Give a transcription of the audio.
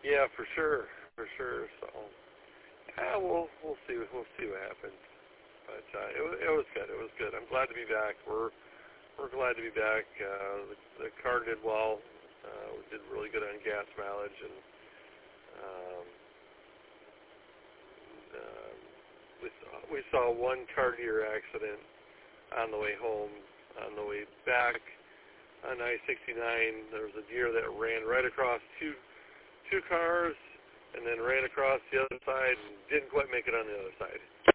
Yeah, for sure. So, yeah, we'll see. We'll see what happens. But it was good. It was good. I'm glad to be back. We're glad to be back. The car did well. We did really good on gas mileage, and um, we saw one car deer accident on the way home. On the way back on I-69, there was a deer that ran right across two cars, and then ran across the other side and didn't quite make it on the other side.